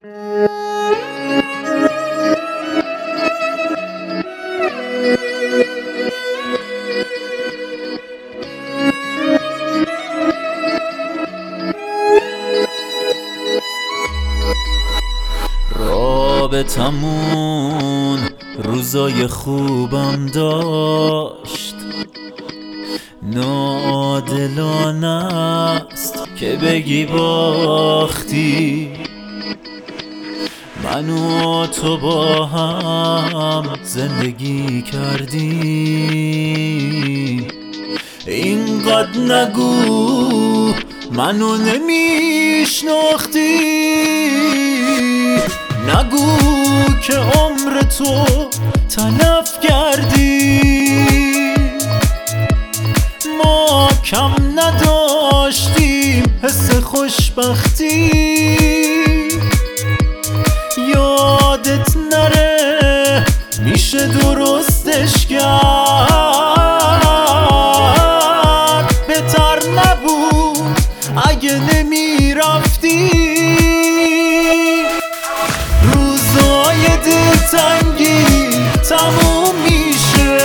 رابطمون روزای خوبم داشت، ناعادلانه است که بگی باختی. من و تو با هم زندگی کردیم، اینقدر نگو منو نمیشناختی. نگو که عمر تو تلف کردی، ما کم نداشتیم حس خوشبختی. یادت نره میشه درستش کرد، بهتر نبود اگه نمیرفتی. روزای دلتنگی تموم میشه،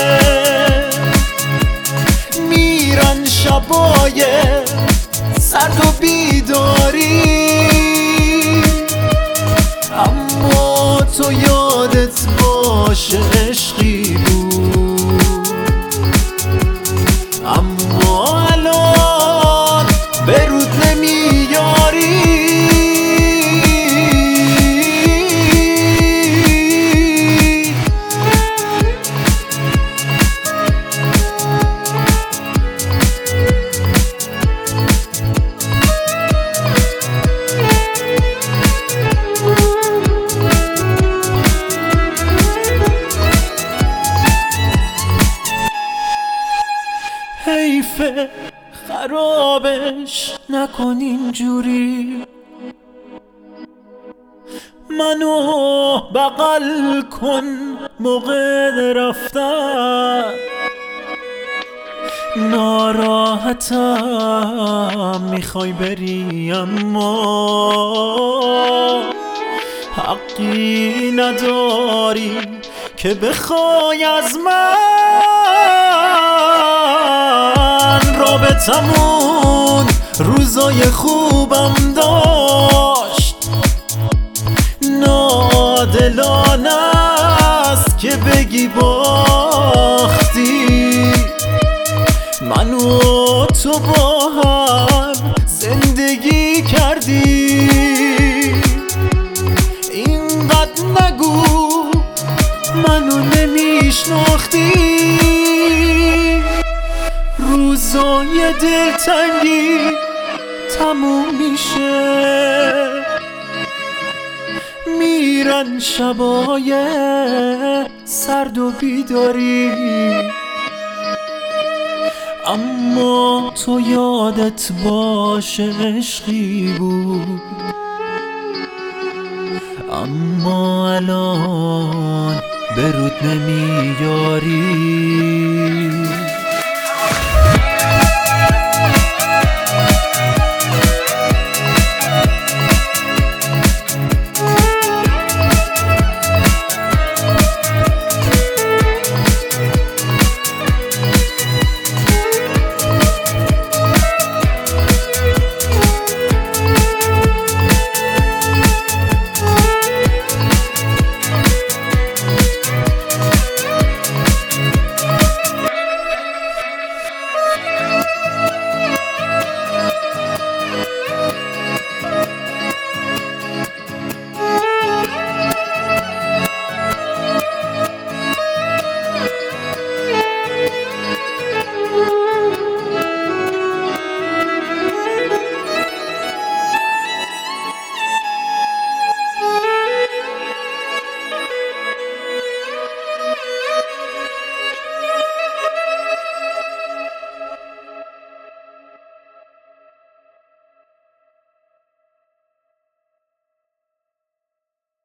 میرن شبای سرد و بیداری. اما تو یادت باشه عشقی بود، اما الان به رود نمیاری. حیفه خرابش نکن اینجوری، منو بغل کن موقع رفتن. ناراحتم میخوای بری اما حقی نداری که بخوای از من. رابطمون روزای خوبم داشت، ناعادلانه است که بگی باختی. من و تو با هم زندگی کردی، اینقدر نگو منو نمیشناختی. روزای دلتنگی تموم میشه، میرن شبای سرد و بیداری. اما تو یادت باشه عشقی بود، اما الان به رود نمیاری.